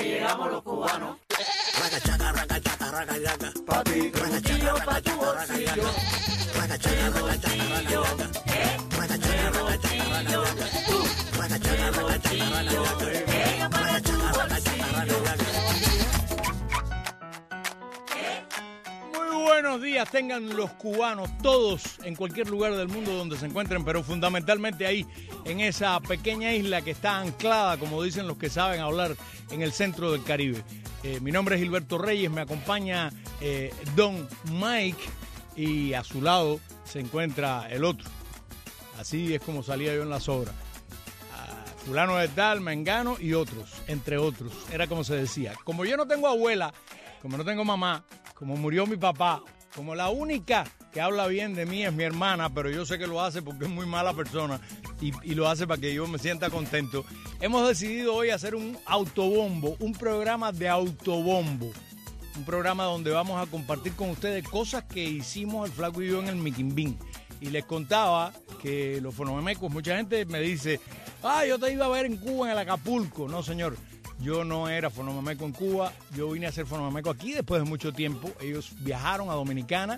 llegamos los cubanos. Raca, chaca, raca, chaca, raca, chaca. Pa' ti, raca, chaca, raca, chaca, raca, chaca. Raca, chaca, raca, chaca, raca, chaca. Raca, chaca, raca, chaca, raca, chaca. Raca, chaca, raca, chaca, raca, chaca. Raca, chaca, raca, chaca, raca, chaca. Buenos días tengan los cubanos, todos en cualquier lugar del mundo donde se encuentren, pero fundamentalmente ahí, en esa pequeña isla que está anclada, como dicen los que saben hablar, en el centro del Caribe. Mi nombre es Gilberto Reyes, me acompaña Don Mike y a su lado se encuentra el otro. Así es como salía yo en las obras. Fulano de tal, mengano y otros, entre otros. Era como se decía. Como yo no tengo abuela, como no tengo mamá, como murió mi papá, como la única que habla bien de mí es mi hermana, pero yo sé que lo hace porque es muy mala persona y lo hace para que yo me sienta contento. Hemos decidido hoy hacer un autobombo, un programa de autobombo. Un programa donde vamos a compartir con ustedes cosas que hicimos el Flaco y yo en el Miquimbín. Y les contaba que los fonomemecos, mucha gente me dice, yo te iba a ver en Cuba, en el Acapulco. No, señor. Yo no era fonomameco en Cuba, yo vine a ser fonomameco aquí después de mucho tiempo. Ellos viajaron a Dominicana,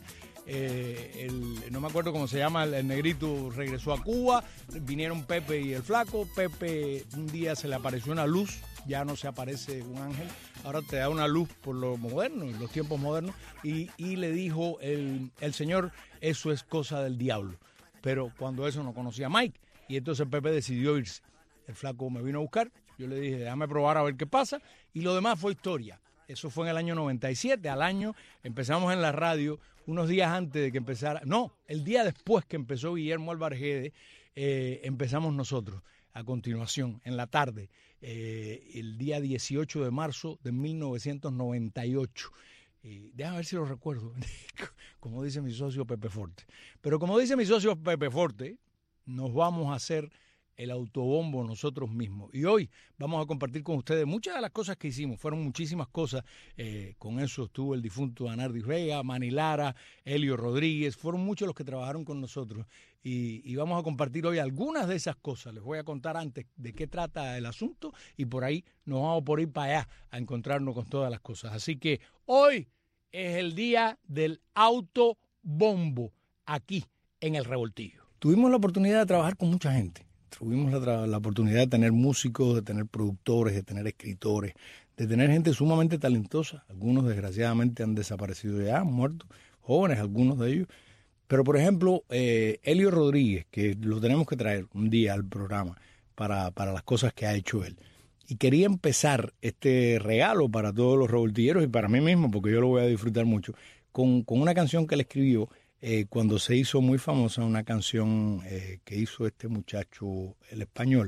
no me acuerdo cómo se llama, el negrito regresó a Cuba, vinieron Pepe y el Flaco. Pepe un día se le apareció una luz, ya no se aparece un ángel, ahora te da una luz por lo moderno, los tiempos modernos, y le dijo el señor, eso es cosa del diablo. Pero cuando eso no conocía a Mike, y entonces Pepe decidió irse. El Flaco me vino a buscar. Yo le dije, déjame probar a ver qué pasa. Y lo demás fue historia. Eso fue en el año 97. Al año empezamos en la radio unos días antes de que empezara. No, el día después que empezó Guillermo Álvarez Guedes, empezamos nosotros. A continuación, en la tarde, el día 18 de marzo de 1998. Déjame ver si lo recuerdo. Como dice mi socio Pepe Forte. Pero como dice mi socio Pepe Forte, nos vamos a hacer el autobombo nosotros mismos. Y hoy vamos a compartir con ustedes muchas de las cosas que hicimos. Fueron muchísimas cosas. Con eso estuvo el difunto Anardi Vega, Manny Lara, Elio Rodríguez. Fueron muchos los que trabajaron con nosotros. Y vamos a compartir hoy algunas de esas cosas. Les voy a contar antes de qué trata el asunto y por ahí nos vamos por ir para allá a encontrarnos con todas las cosas. Así que hoy es el día del autobombo aquí en El Revoltillo. Tuvimos la oportunidad de trabajar con mucha gente. Tuvimos la oportunidad de tener músicos, de tener productores, de tener escritores, de tener gente sumamente talentosa. Algunos desgraciadamente han desaparecido ya, han muerto, jóvenes algunos de ellos. Pero por ejemplo, Elio Rodríguez, que lo tenemos que traer un día al programa para las cosas que ha hecho él. Y quería empezar este regalo para todos los revoltilleros y para mí mismo, porque yo lo voy a disfrutar mucho, con una canción que él escribió cuando se hizo muy famosa, una canción que hizo este muchacho, el español,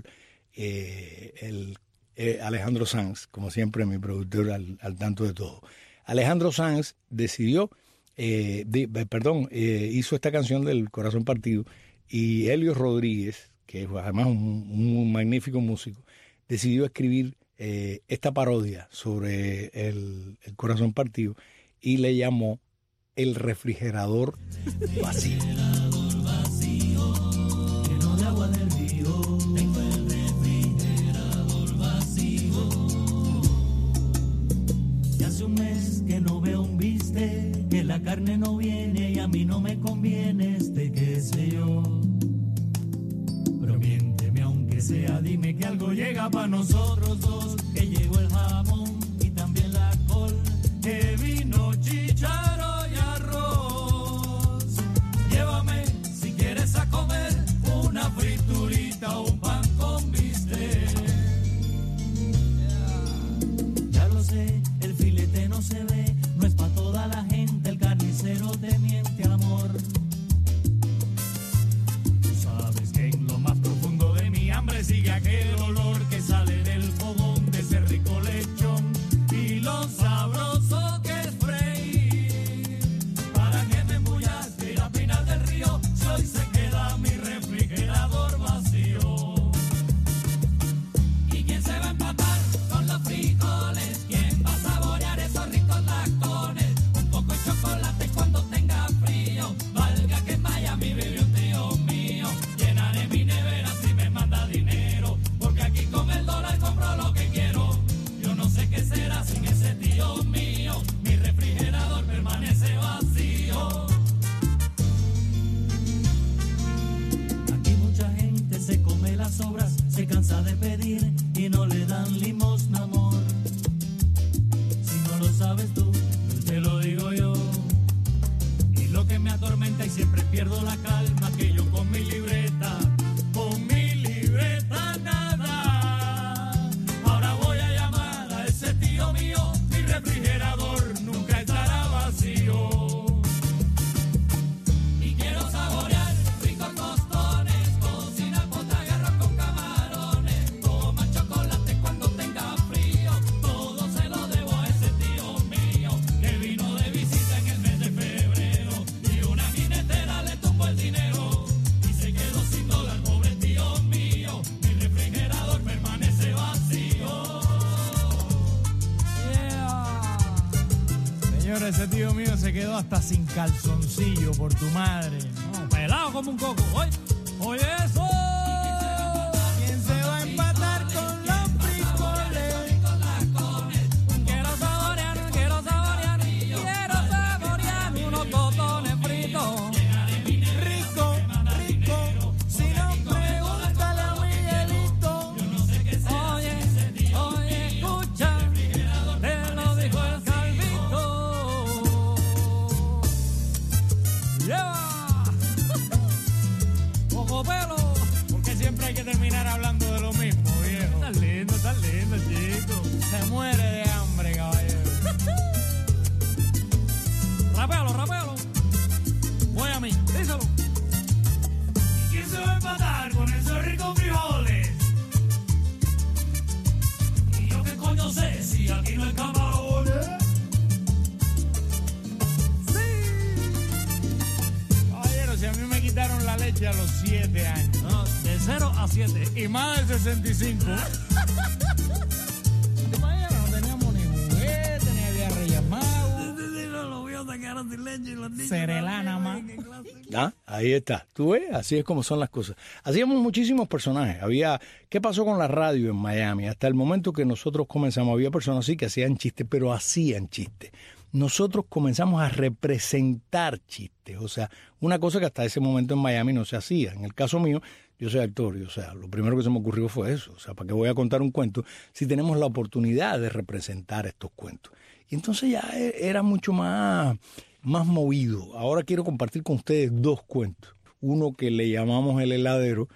Alejandro Sanz, como siempre mi productor al tanto de todo. Alejandro Sanz decidió, hizo esta canción del Corazón Partido y Elio Rodríguez, que es además un magnífico músico, decidió escribir esta parodia sobre el Corazón Partido y le llamó El refrigerador vacío. Lleno de agua del río, tengo el refrigerador vacío. Y hace un mes que no veo un bistec, que la carne no viene y a mí no me conviene qué sé yo. Pero miénteme aunque sea, dime que algo llega para nosotros dos, que llegó el jamón y también la col, que vino chícharo. A comer una friturita o un pan con bistec. Ya lo sé, el filete no se ve, no es pa' toda la gente, el carnicero te miente amor. Tú sabes que en lo más profundo de mi hambre sigue aquel olor que sale del fogón. señores, ese tío mío se quedó hasta sin calzoncillo por tu madre. No, pelado como un coco. Oye eso. ¿Quién se va a empatar con los frijoles? Quiero saborear unos totones fritos. Rico, si no pregúntale a Miguelito. Oye, escucha, te lo dijo el Calvito. ¡Lleva! Poco pelo, porque siempre hay que terminar hablando de lo mismo, viejo. Estás lindo, chico. Se muere de hambre, caballero. Rapealo. Voy a mí, díselo. ¿Y quién se va a empatar con esos ricos frijoles? ¿Y yo qué coño sé si aquí no hay camarones? Sí. Caballero, si a mí me quitaron la leche a los 7 años. No, de 0 a 7. Y más de 65. ¿Te imaginas? No teníamos ni juguete, ni había Reyes Magos. Los vio sacaron sin leche y los niños. Cerelana más. Ahí está. Tú ves, así es como son las cosas. Hacíamos muchísimos personajes. ¿Qué pasó con la radio en Miami? Hasta el momento que nosotros comenzamos, había personas así que hacían chistes, pero hacían chistes. Nosotros comenzamos a representar chistes. O sea, una cosa que hasta ese momento en Miami no se hacía. En el caso mío, yo soy actor y, o sea, lo primero que se me ocurrió fue eso. O sea, ¿para qué voy a contar un cuento si tenemos la oportunidad de representar estos cuentos? Y entonces ya era mucho más movido. Ahora quiero compartir con ustedes 2 cuentos. Uno que le llamamos El Heladero.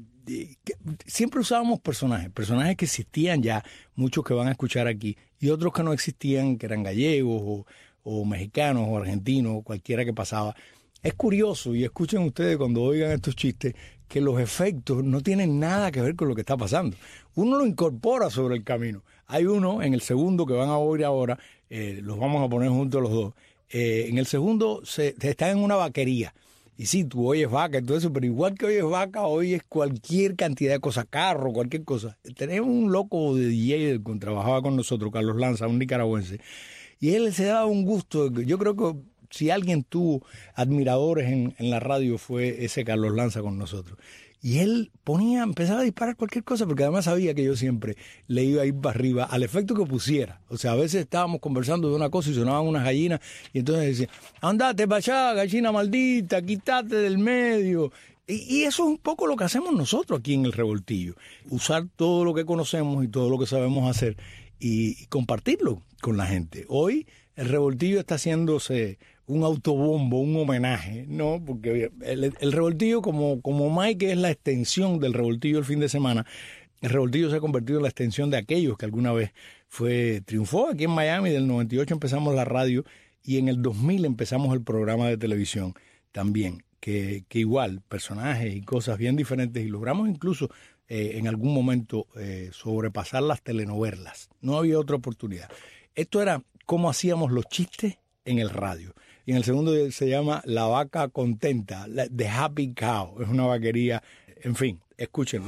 Siempre usábamos personajes que existían ya, muchos que van a escuchar aquí, y otros que no existían, que eran gallegos o mexicanos o argentinos, o cualquiera que pasaba. Es curioso, y escuchen ustedes cuando oigan estos chistes, que los efectos no tienen nada que ver con lo que está pasando. Uno lo incorpora sobre el camino. Hay uno en el segundo que van a oír ahora, los vamos a poner juntos los dos. En el segundo está en una vaquería. Y sí, tú oyes vaca y todo eso, pero igual que oyes vaca, oyes cualquier cantidad de cosas, carro, cualquier cosa. Tenemos un loco de DJ que trabajaba con nosotros, Carlos Lanza, un nicaragüense, y él se daba un gusto. Yo creo que si alguien tuvo admiradores en la radio fue ese Carlos Lanza con nosotros. Y él empezaba a disparar cualquier cosa, porque además sabía que yo siempre le iba a ir para arriba al efecto que pusiera. O sea, a veces estábamos conversando de una cosa y sonaban unas gallinas, y entonces decía, andate para allá, gallina maldita, quítate del medio. Y eso es un poco lo que hacemos nosotros aquí en El Revoltillo. Usar todo lo que conocemos y todo lo que sabemos hacer y compartirlo con la gente. Hoy El Revoltillo está haciéndose un autobombo, un homenaje, ¿no? Porque el Revoltillo, como Mike es la extensión del Revoltillo el fin de semana, el Revoltillo se ha convertido en la extensión de aquellos que alguna vez triunfó aquí en Miami. Del 98 empezamos la radio y en el 2000 empezamos el programa de televisión también, que igual, personajes y cosas bien diferentes, y logramos incluso en algún momento sobrepasar las telenovelas. No había otra oportunidad. Esto era cómo hacíamos los chistes en el radio. Y en el segundo se llama La Vaca Contenta, The Happy Cow. Es una vaquería, en fin, escúchenlo.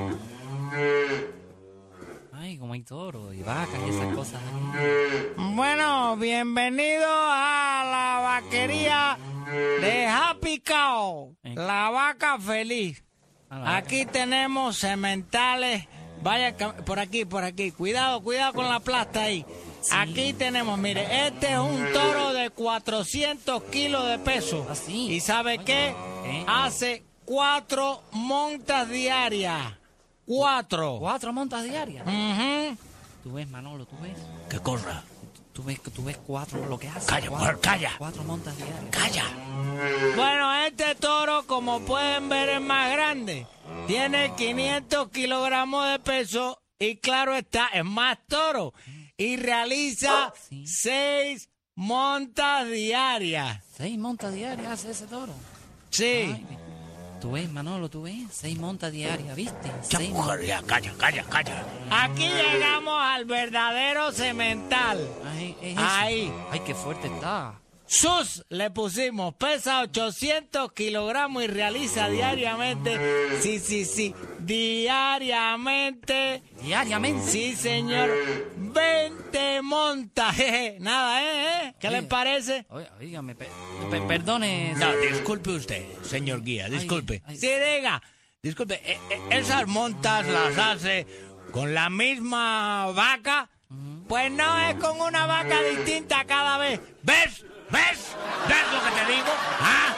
Ay, como hay toro y vacas y esas cosas. Bueno, bienvenido a la vaquería de Happy Cow, la vaca feliz. Aquí tenemos sementales. Vaya, por aquí. Cuidado con la plasta ahí. Sí. Aquí tenemos, mire, este es un toro de 400 kilos de peso. ¿Así? ¿Y sabe qué? Hace 4 montas diarias. 4. 4 montas diarias. Uh-huh. Tú ves, Manolo, tú ves. ¿Qué cosa? Tú ves 4 lo que hace. Calla, mujer, calla. 4 montas diarias. Calla. Bueno, este toro, como pueden ver, es más grande. Tiene 500 kilogramos de peso y claro está, es más toro. Y realiza 6 montas diarias. 6 montas diarias hace ese toro. Sí. Ay, tú ves, Manolo, 6 montas diarias, ¿viste? Ya, mujer, ya, calla. Aquí llegamos al verdadero semental. Ahí. Ay, qué fuerte está. Sus le pusimos, pesa 800 kilogramos y realiza diariamente, sí, diariamente. ¿Diariamente? Sí, señor, 20 montas monta, jeje, nada, ¿Qué les parece? Oígame, perdone. No, disculpe usted, señor guía, disculpe. Ay. Sí, diga, disculpe, esas montas las hace con la misma vaca. Pues no es con una vaca distinta cada vez. ¿Ves? ¿Ves lo que te digo? ¿Ah?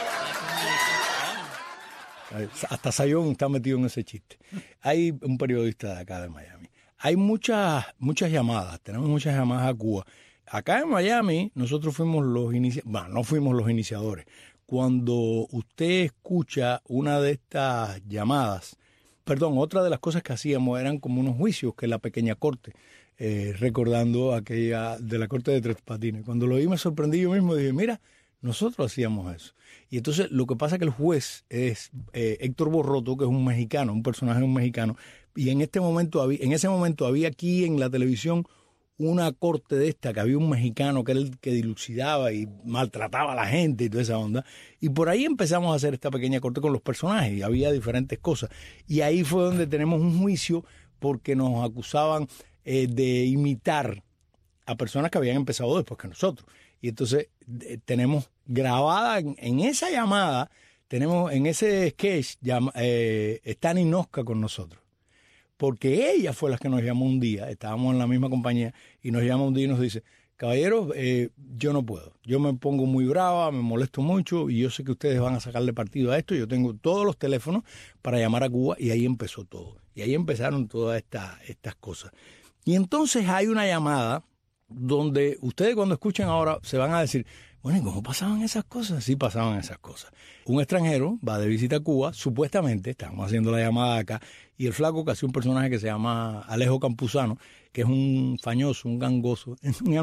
Hasta Sayón está metido en ese chiste. Hay un periodista de acá de Miami. Hay muchas llamadas, tenemos muchas llamadas a Cuba. Acá en Miami nosotros fuimos no fuimos los iniciadores. Cuando usted escucha una de estas llamadas, otra de las cosas que hacíamos eran como unos juicios que la pequeña corte, recordando aquella de la corte de Tres Patines. Cuando lo vi me sorprendí yo mismo, dije, mira, nosotros hacíamos eso. Y entonces lo que pasa es que el juez es Héctor Borroto, que es un mexicano, un personaje mexicano, y en ese momento había aquí en la televisión una corte de esta, que había un mexicano que era el que dilucidaba y maltrataba a la gente y toda esa onda. Y por ahí empezamos a hacer esta pequeña corte con los personajes y había diferentes cosas. Y ahí fue donde tenemos un juicio porque nos acusaban de imitar a personas que habían empezado después que nosotros. Y entonces tenemos grabada en esa llamada, tenemos en ese sketch, está Ninosca con nosotros. Porque ella fue la que nos llamó un día, estábamos en la misma compañía, y nos llama un día y nos dice, caballeros, yo no puedo, yo me pongo muy brava, me molesto mucho, y yo sé que ustedes van a sacarle partido a esto, yo tengo todos los teléfonos para llamar a Cuba, y ahí empezó todo. Y ahí empezaron todas estas cosas. Y entonces hay una llamada donde ustedes cuando escuchen ahora se van a decir, bueno, ¿y cómo pasaban esas cosas? Sí pasaban esas cosas. Un extranjero va de visita a Cuba, supuestamente, estamos haciendo la llamada acá, y el flaco que hace un personaje que se llama Alejo Campuzano, que es un fañoso, un gangoso,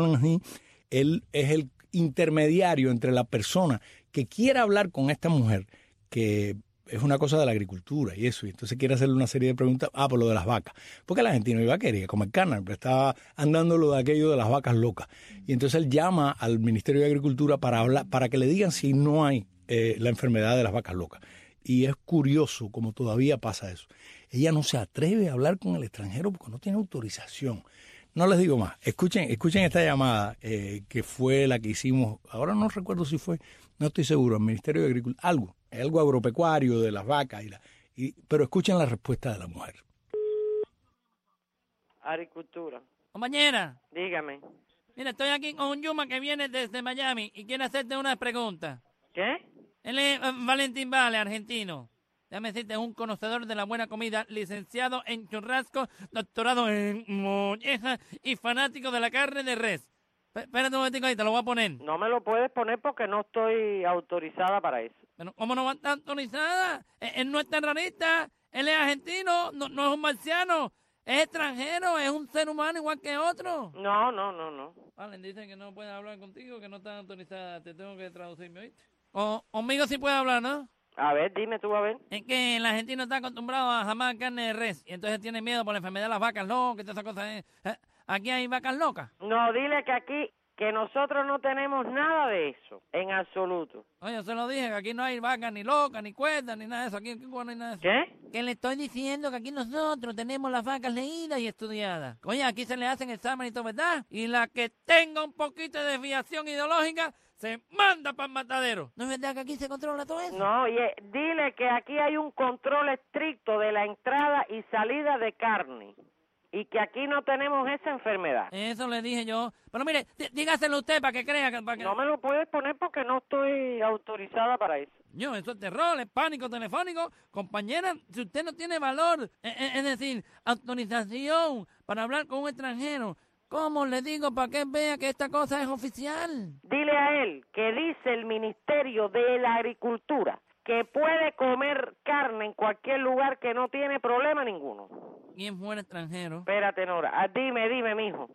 él es el intermediario entre la persona que quiere hablar con esta mujer, que es una cosa de la agricultura y eso, y entonces quiere hacerle una serie de preguntas, por lo de las vacas, porque la gente no iba a querer comer carne, pero estaba andando lo de aquello de las vacas locas, y entonces él llama al Ministerio de Agricultura para que le digan si no hay la enfermedad de las vacas locas, y es curioso como todavía pasa eso. Ella no se atreve a hablar con el extranjero porque no tiene autorización. No les digo más, escuchen esta llamada que fue la que hicimos, ahora no recuerdo si fue, no estoy seguro, al Ministerio de Agricultura, algo agropecuario de las vacas, pero escuchen la respuesta de la mujer. Agricultura. Compañera, Dígame. mira, estoy aquí con un Yuma que viene desde Miami y quiere hacerte unas preguntas. ¿Qué? Él es Valentín Vale, argentino. Déjame decirte, es un conocedor de la buena comida, licenciado en churrasco, doctorado en molleja y fanático de la carne de res. Espérate un momentico ahí, te lo voy a poner. No me lo puedes poner porque no estoy autorizada para eso. Pero, ¿cómo no va a estar autorizada? Él no es terrorista, él es argentino, no es un marciano, es extranjero, es un ser humano igual que otro. No. Vale, dice que no puede hablar contigo, que no está autorizada, te tengo que traducirme, ¿oíste? Conmigo sí puede hablar, ¿no? A ver, dime tú, a ver. Es que el argentino está acostumbrado a jamar carne de res y entonces tiene miedo por la enfermedad de las vacas locas y todas esas cosas. ¿Aquí hay vacas locas? No, dile que aquí, que nosotros no tenemos nada de eso, en absoluto. Oye, yo se lo dije, que aquí no hay vacas ni locas, ni cuerdas, ni nada de eso. Aquí en Cuba no hay nada de eso. ¿Qué? Que le estoy diciendo que aquí nosotros tenemos las vacas leídas y estudiadas. Oye, aquí se le hacen exámenes y todo, ¿verdad? Y la que tenga un poquito de desviación ideológica se manda para el matadero. ¿No es verdad que aquí se controla todo eso? No, oye, dile que aquí hay un control estricto de la entrada y salida de carne. Y que aquí no tenemos esa enfermedad. Eso le dije yo. Pero mire, dígaselo usted para que crea que... No me lo puedes poner porque no estoy autorizada para eso. Yo, eso es terror, es pánico telefónico. Compañera, si usted no tiene valor, es decir, autorización para hablar con un extranjero, ¿cómo le digo para que vea que esta cosa es oficial? Dile a él que dice el Ministerio de la Agricultura que puede comer carne en cualquier lugar que no tiene problema ninguno. ¿Quién fue el extranjero? Espérate, Nora. Dime, mijo.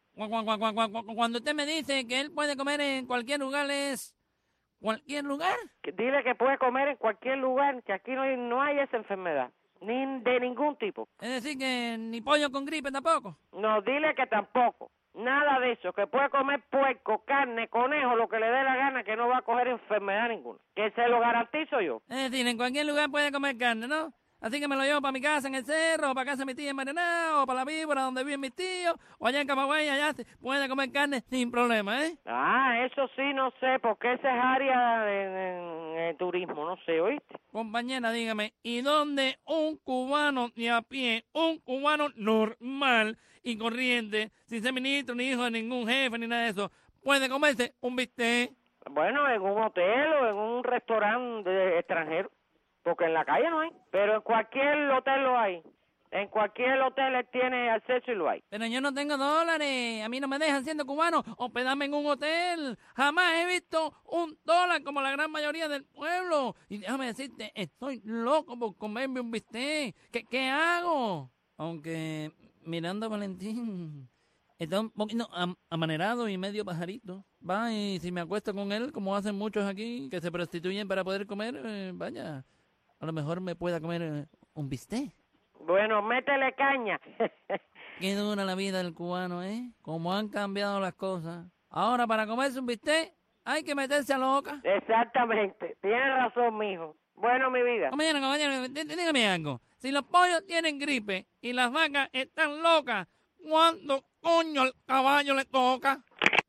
Cuando usted me dice que él puede comer en cualquier lugar, ¿es cualquier lugar? Dile que puede comer en cualquier lugar, que aquí no hay esa enfermedad. Ni de ningún tipo. Es decir, que ni pollo con gripe tampoco. No, dile que tampoco. Nada de eso, que puede comer puerco, carne, conejo, lo que le dé la gana, que no va a coger enfermedad ninguna. Que se lo garantizo yo. Es decir, en cualquier lugar puede comer carne, ¿no? Así que me lo llevo para mi casa en el cerro, o para casa de mi tía en Mariana, o para la víbora donde viven mis tíos, o allá en Camagüey, allá se puede comer carne sin problema, ¿eh? Ah, eso sí, no sé, porque esa es área de turismo, no sé, ¿oíste? Compañera, dígame, ¿y dónde un cubano de a pie, un cubano normal y corriente, sin ser ministro, ni hijo de ningún jefe, ni nada de eso, puede comerse un bistec? Bueno, en un hotel o en un restaurante de extranjero, porque en la calle no hay, pero en cualquier hotel lo hay. En cualquier hotel él tiene acceso y lo hay. Pero yo no tengo dólares, a mí no me dejan siendo cubano hospedarme en un hotel. Jamás he visto $1 como la gran mayoría del pueblo. Y déjame decirte, estoy loco por comerme un bistec. ¿Qué hago? Aunque Miranda Valentín está un poquito amanerado y medio pajarito. Va, y si me acuesto con él, como hacen muchos aquí, que se prostituyen para poder comer, vaya, a lo mejor me pueda comer un bistec. Bueno, métele caña. Qué dura la vida del cubano, ¿eh? Cómo han cambiado las cosas. Ahora, para comerse un bistec, hay que meterse a loca. Exactamente. Tienes razón, mijo. Bueno, mi vida. Compañero, dígame algo. Si los pollos tienen gripe y las vacas están locas, ¿cuándo coño al caballo le toca?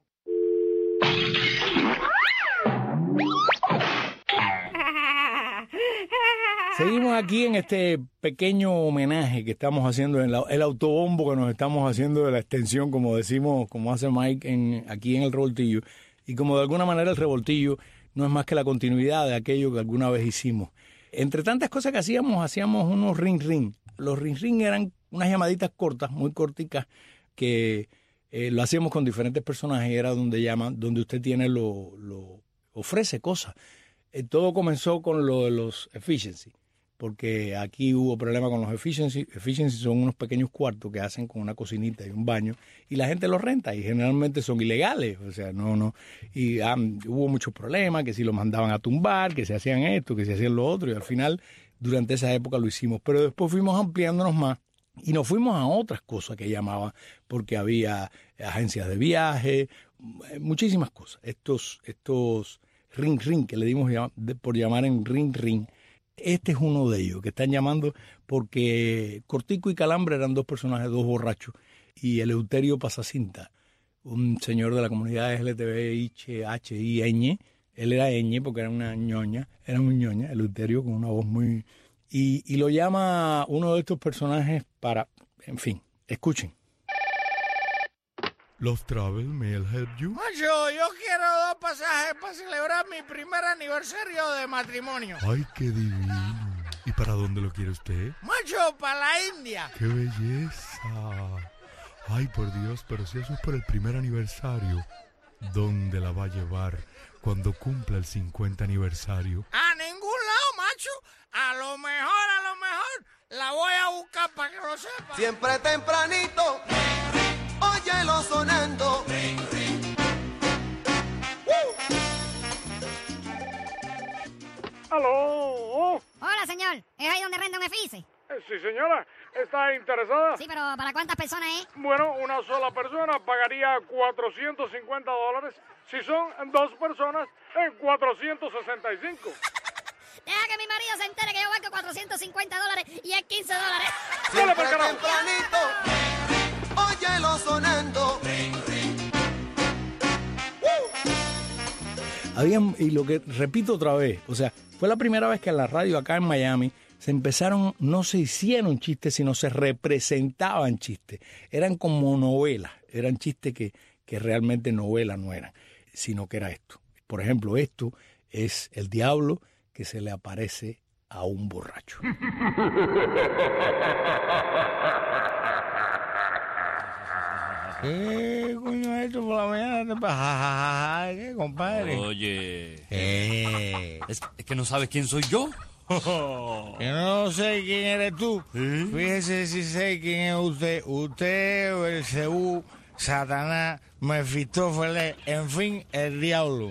Seguimos aquí en este pequeño homenaje que estamos haciendo, en el autobombo que nos estamos haciendo de la extensión, como decimos, como hace Mike aquí en el revoltillo. Y como de alguna manera el revoltillo no es más que la continuidad de aquello que alguna vez hicimos. Entre tantas cosas que hacíamos unos ring-ring. Los ring-ring eran unas llamaditas cortas, muy corticas, que lo hacíamos con diferentes personajes. Era donde llaman, donde usted tiene ofrece cosas. Todo comenzó con lo de los efficiency, porque aquí hubo problema con los efficiency. Efficiency son unos pequeños cuartos que hacen con una cocinita y un baño, y la gente los renta, y generalmente son ilegales, o sea, no. Y hubo muchos problemas, que si lo mandaban a tumbar, que se hacían esto, que se hacían lo otro, y al final, durante esa época lo hicimos. Pero después fuimos ampliándonos más, y nos fuimos a otras cosas que llamaban, porque había agencias de viaje, muchísimas cosas. Estos ring, que le dimos por llamar en ring. Este es uno de ellos, que están llamando porque Cortico y Calambre eran dos personajes, dos borrachos, y Eleuterio Pasacinta, un señor de la comunidad LGTBIH, él era ñ porque era una ñoña, Eleuterio con una voz muy... Y lo llama uno de estos personajes para... En fin, escuchen. Los Travel may help you. Macho, yo quiero 2 pasajes para celebrar mi primer aniversario de matrimonio. Ay, qué divino. ¿Y para dónde lo quiere usted? Macho, para la India. ¡Qué belleza! Ay, por Dios, pero si eso es por el primer aniversario, ¿dónde la va a llevar cuando cumpla el 50 aniversario? A ningún lado, macho. A lo mejor, la voy a buscar para que lo sepa. Siempre tempranito, óyelo sonando. ¡Aló! Hola, señor. ¿Es ahí donde renta un efice? Sí, señora. ¿Está interesada? Sí, pero ¿para cuántas personas es? Bueno, una sola persona pagaría $450. Si son 2 personas, en $465. Deja que mi marido se entere que yo valgo $450 y es $15. Siempre tempranito, óyelo sonando. Y lo que repito otra vez, o sea, fue la primera vez que en la radio acá en Miami no se hicieron chistes, sino se representaban chistes. Eran como novelas, eran chistes que realmente novelas no eran, sino que era esto. Por ejemplo, esto es el diablo que se le aparece a un borracho. ¿Qué coño es esto por la mañana? ¿Qué, compadre? Oye, es que no sabes quién soy yo. Que no sé quién eres tú. Fíjese si sé quién es usted. Usted, Belcebú, Satanás, Mefistófeles, en fin, el diablo.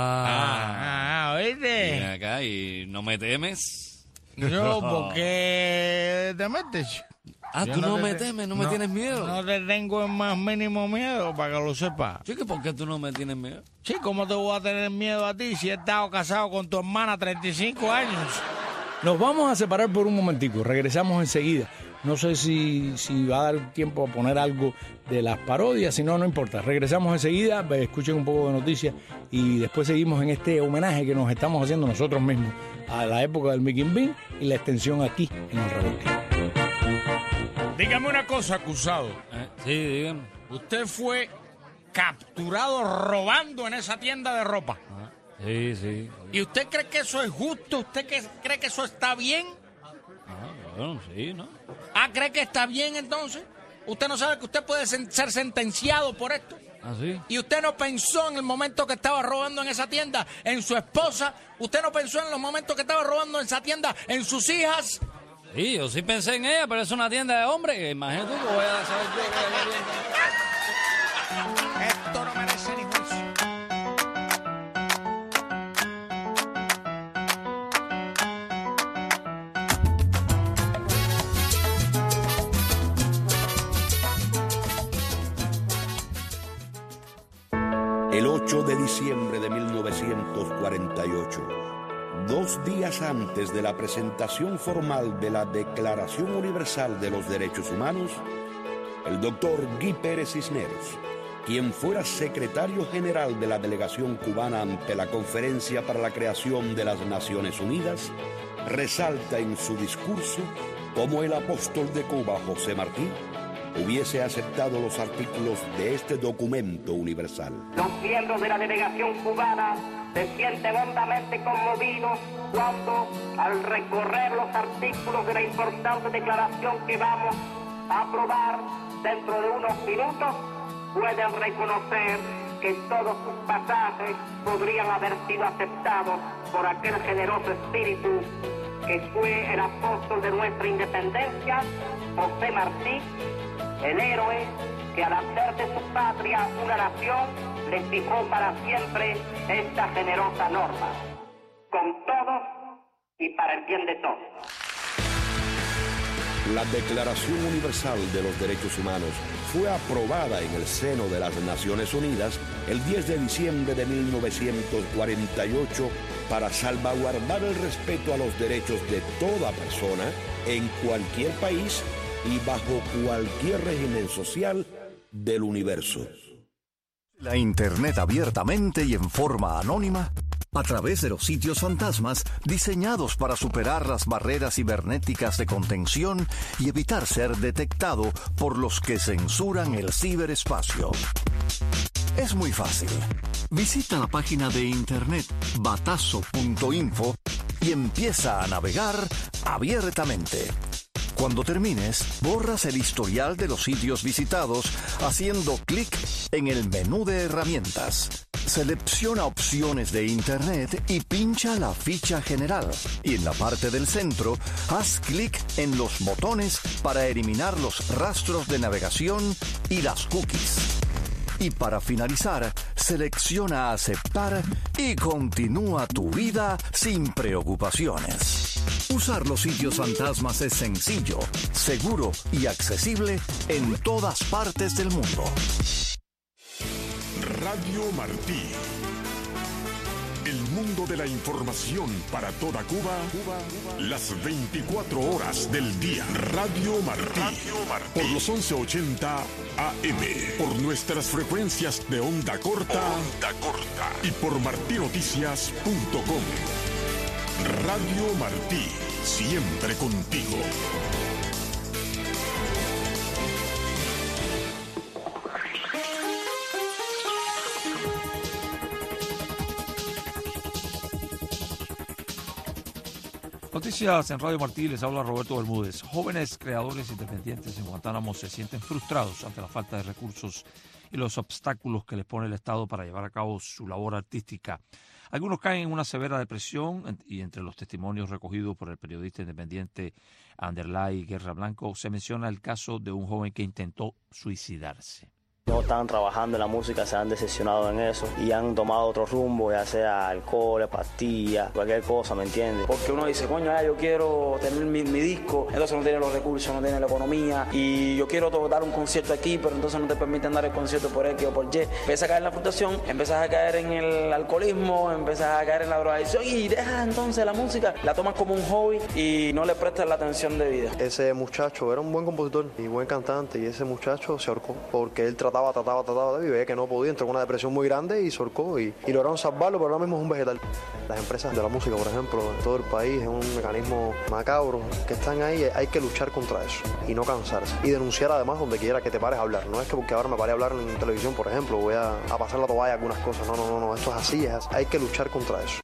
¿Oíste? Ven acá y no me temes. No, porque te metes. Tú no me temes, no me tienes miedo. No te tengo el más mínimo miedo, para que lo sepas. Chico, ¿por qué tú no me tienes miedo? Sí, ¿cómo te voy a tener miedo a ti si he estado casado con tu hermana 35 años? Nos vamos a separar por un momentico, regresamos enseguida. No sé si va a dar tiempo a poner algo de las parodias, si no, no importa. Regresamos enseguida, escuchen un poco de noticias y después seguimos en este homenaje que nos estamos haciendo nosotros mismos a la época del Mickey Bean y la extensión aquí en el Revolque. Dígame una cosa, acusado. Sí, dígame. Usted fue capturado robando en esa tienda de ropa. Sí, sí. ¿Y usted cree que eso es justo? ¿Usted cree que eso está bien? Bueno, sí, ¿no? ¿Cree que está bien entonces? ¿Usted no sabe que usted puede ser sentenciado por esto? ¿Sí? ¿Y usted no pensó en el momento que estaba robando en esa tienda en su esposa? ¿Usted no pensó en los momentos que estaba robando en esa tienda en sus hijas? Sí, yo sí pensé en ella, pero es una tienda de hombres. Imagínate tú que voy a saber yo que Esto no merece ni juicio. El 8 de diciembre de 1948, 2 días antes de la presentación formal de la Declaración Universal de los Derechos Humanos, el doctor Guy Pérez Cisneros, quien fuera secretario general de la delegación cubana ante la Conferencia para la Creación de las Naciones Unidas, resalta en su discurso cómo el apóstol de Cuba, José Martí, hubiese aceptado los artículos de este documento universal. Los miembros de la delegación cubana se sienten hondamente conmovidos cuando, al recorrer los artículos de la importante declaración que vamos a aprobar dentro de unos minutos, pueden reconocer que todos sus pasajes podrían haber sido aceptados por aquel generoso espíritu que fue el apóstol de nuestra independencia, José Martí, el héroe que al hacer de su patria una nación le fijó para siempre esta generosa norma. Con todos y para el bien de todos. La Declaración Universal de los Derechos Humanos fue aprobada en el seno de las Naciones Unidas el 10 de diciembre de 1948 para salvaguardar el respeto a los derechos de toda persona en cualquier país y bajo cualquier régimen social del universo. La Internet abiertamente y en forma anónima a través de los sitios fantasmas diseñados para superar las barreras cibernéticas de contención y evitar ser detectado por los que censuran el ciberespacio. Es muy fácil. Visita la página de internet batazo.info y empieza a navegar abiertamente. Cuando termines, borras el historial de los sitios visitados haciendo clic en el menú de herramientas. Selecciona opciones de Internet y pincha la ficha general. Y en la parte del centro, haz clic en los botones para eliminar los rastros de navegación y las cookies. Y para finalizar, selecciona aceptar y continúa tu vida sin preocupaciones. Usar los sitios fantasmas es sencillo, seguro y accesible en todas partes del mundo. Radio Martí. El mundo de la información para toda Cuba, las 24 horas del día. Radio Martí. Por los 1180 AM. Por nuestras frecuencias de onda corta. Y por martinoticias.com. Radio Martí. Siempre contigo. Noticias en Radio Martí, les habla Roberto Bermúdez. Jóvenes creadores independientes en Guantánamo se sienten frustrados ante la falta de recursos y los obstáculos que les pone el Estado para llevar a cabo su labor artística. Algunos caen en una severa depresión y entre los testimonios recogidos por el periodista independiente Anderlay Guerra Blanco se menciona el caso de un joven que intentó suicidarse. No están trabajando en la música, se han decepcionado en eso y han tomado otro rumbo, ya sea alcohol, pastillas, cualquier cosa, ¿me entiendes? Porque uno dice, coño, yo quiero tener mi disco, entonces no tiene los recursos, no tiene la economía, y yo quiero dar un concierto aquí, pero entonces no te permiten dar el concierto por X o por Y. Empiezas a caer en la frustración, empiezas a caer en el alcoholismo, empiezas a caer en la drogadicción y dejas entonces la música, la tomas como un hobby y no le prestas la atención debida. Ese muchacho era un buen compositor y buen cantante, y ese muchacho se ahorcó porque él trataba y veía que no podía, entró con una depresión muy grande y se ahorcó y lograron salvarlo, pero ahora mismo es un vegetal. Las empresas de la música, por ejemplo, en todo el país, es un mecanismo macabro que están ahí, hay que luchar contra eso y no cansarse y denunciar además donde quiera que te pares a hablar. No es que porque ahora me pare a hablar en televisión, por ejemplo, voy a pasar la toalla a algunas cosas, no, esto es así, hay que luchar contra eso.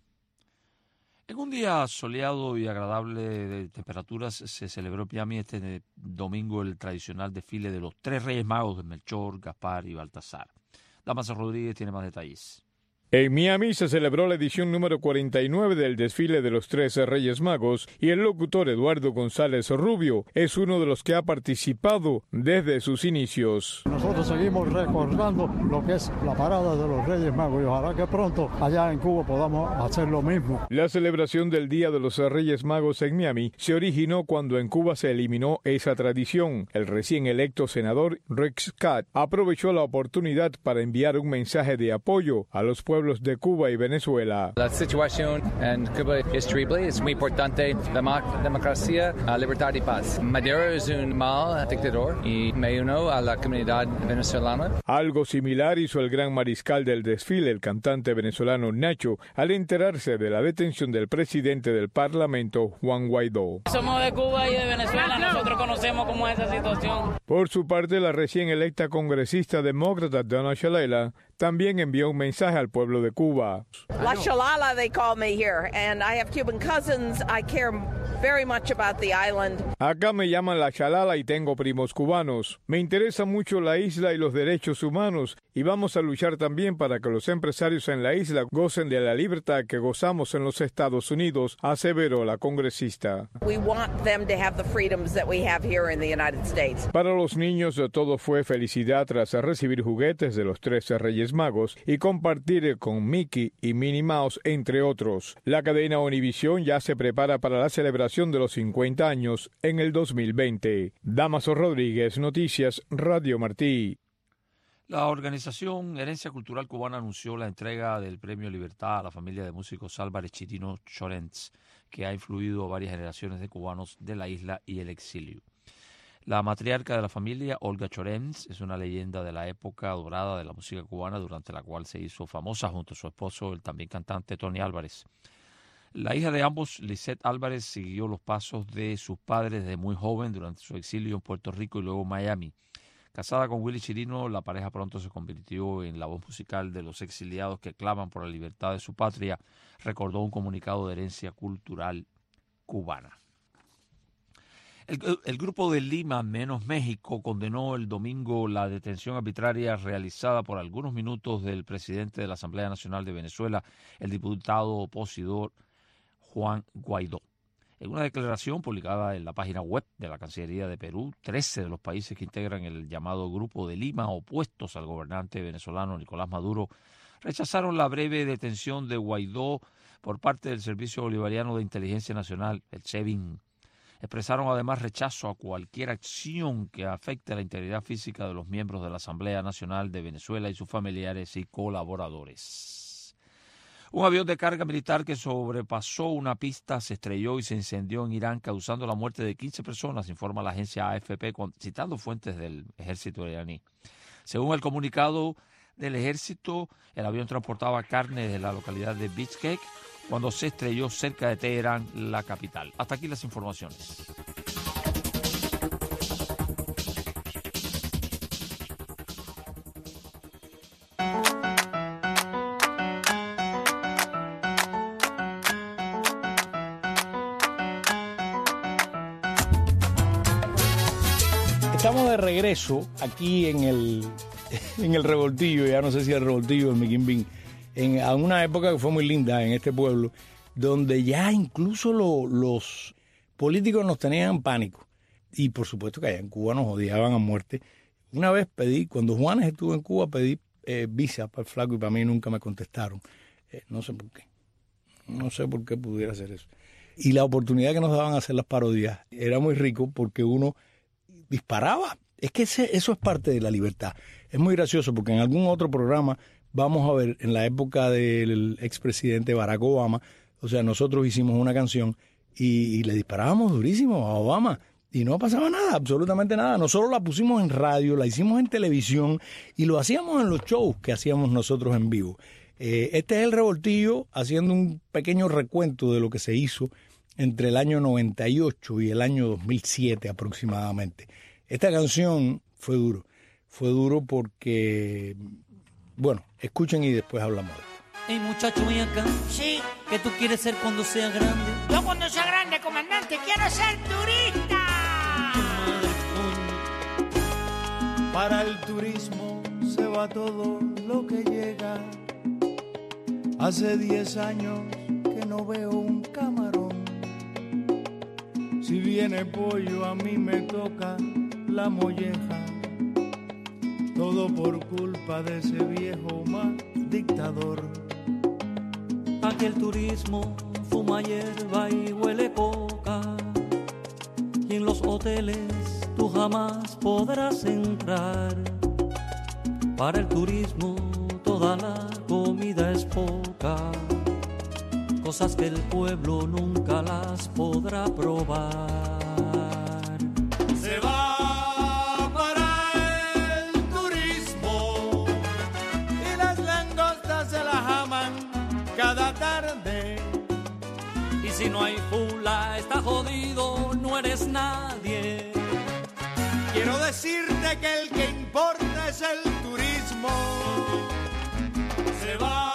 En un día soleado y agradable de temperaturas se celebró en Miami este domingo el tradicional desfile de los 3 Reyes Magos de Melchor, Gaspar y Baltasar. Damaso Rodríguez tiene más detalles. En Miami se celebró la edición número 49 del desfile de los 13 Reyes Magos y el locutor Eduardo González Rubio es uno de los que ha participado desde sus inicios. Nosotros seguimos recordando lo que es la parada de los Reyes Magos y ojalá que pronto allá en Cuba podamos hacer lo mismo. La celebración del Día de los Reyes Magos en Miami se originó cuando en Cuba se eliminó esa tradición. El recién electo senador Rick Scott aprovechó la oportunidad para enviar un mensaje de apoyo a los pueblos de Cuba y Venezuela. La situación en Cuba es terrible, es muy importante democracia, libertad y paz. Maduro es un mal dictador y me uno a la comunidad venezolana. Algo similar hizo el gran mariscal del desfile, el cantante venezolano Nacho, al enterarse de la detención del presidente del Parlamento, Juan Guaidó. Somos de Cuba y de Venezuela, nosotros conocemos cómo es esa situación. Por su parte, la recién electa congresista demócrata Donna Shalala también envió un mensaje al pueblo de Cuba. La Shalala, they call me here, and I have Cuban cousins. I care very much about the island. Acá me llaman la Shalala y tengo primos cubanos. Me interesa mucho la isla y los derechos humanos y vamos a luchar también para que los empresarios en la isla gocen de la libertad que gozamos en los Estados Unidos, aseveró la congresista. We want them to have the freedoms that we have here in the United States. Para los niños todo fue felicidad tras recibir juguetes de los 13 Reyes Magos y compartir con Mickey y Minnie Mouse, entre otros. La cadena Univisión ya se prepara para la celebración de los 50 años en el 2020. Damaso Rodríguez, Noticias, Radio Martí. La organización Herencia Cultural Cubana anunció la entrega del Premio Libertad a la familia de músicos Álvarez Chirino Chorentz, que ha influido a varias generaciones de cubanos de la isla y el exilio. La matriarca de la familia, Olga Chorentz, es una leyenda de la época dorada de la música cubana, durante la cual se hizo famosa junto a su esposo, el también cantante Tony Álvarez. La hija de ambos, Lisette Álvarez, siguió los pasos de sus padres desde muy joven durante su exilio en Puerto Rico y luego en Miami. Casada con Willy Chirino, la pareja pronto se convirtió en la voz musical de los exiliados que claman por la libertad de su patria, recordó un comunicado de Herencia Cultural Cubana. El grupo de Lima Menos México condenó el domingo la detención arbitraria realizada por algunos minutos del presidente de la Asamblea Nacional de Venezuela, el diputado opositor Juan Guaidó. En una declaración publicada en la página web de la Cancillería de Perú, 13 de los países que integran el llamado Grupo de Lima, opuestos al gobernante venezolano Nicolás Maduro, rechazaron la breve detención de Guaidó por parte del Servicio Bolivariano de Inteligencia Nacional, el SEBIN. Expresaron además rechazo a cualquier acción que afecte la integridad física de los miembros de la Asamblea Nacional de Venezuela y sus familiares y colaboradores. Un avión de carga militar que sobrepasó una pista se estrelló y se incendió en Irán, causando la muerte de 15 personas, informa la agencia AFP, citando fuentes del ejército iraní. Según el comunicado del ejército, el avión transportaba carne de la localidad de Bishkek cuando se estrelló cerca de Teherán, la capital. Hasta aquí las informaciones. Estamos de regreso aquí en el Revoltillo, ya no sé si el Revoltillo o el Miquimbín, a una época que fue muy linda en este pueblo, donde ya incluso los políticos nos tenían pánico. Y por supuesto que allá en Cuba nos odiaban a muerte. Una vez pedí, cuando Juanes estuvo en Cuba, pedí visa para el flaco y para mí nunca me contestaron. No sé por qué. No sé por qué pudiera hacer eso. Y la oportunidad que nos daban a hacer las parodias era muy rico porque uno disparaba. Es que eso es parte de la libertad. Es muy gracioso porque en algún otro programa vamos a ver, en la época del expresidente Barack Obama, o sea, nosotros hicimos una canción y le disparábamos durísimo a Obama y no pasaba nada, absolutamente nada. Nosotros la pusimos en radio, la hicimos en televisión y lo hacíamos en los shows que hacíamos nosotros en vivo. Este es el Revoltillo haciendo un pequeño recuento de lo que se hizo entre el año 98 y el año 2007 aproximadamente. Esta canción fue duro porque, bueno, escuchen y después hablamos de esto. Hey muchacho, ven acá. Sí. ¿Qué tú quieres ser cuando seas grande? Yo cuando sea grande, comandante, quiero ser turista. Para el turismo se va todo lo que llega. Hace 10 años que no veo un camarón. Si viene pollo a mí me toca la molleja. Todo por culpa de ese viejo más dictador. Aquí el turismo fuma hierba y huele coca. Y en los hoteles tú jamás podrás entrar. Para el turismo toda la comida es poca. Cosas que el pueblo nunca las podrá probar. Se va para el turismo y las langostas se las aman cada tarde. Y si no hay fula, está jodido, no eres nadie. Quiero decirte que el que importa es el turismo. Se va